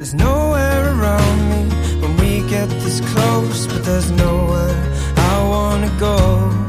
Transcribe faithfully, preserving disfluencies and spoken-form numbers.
There's nowhere around me when we get this close, but there's nowhere I wanna go.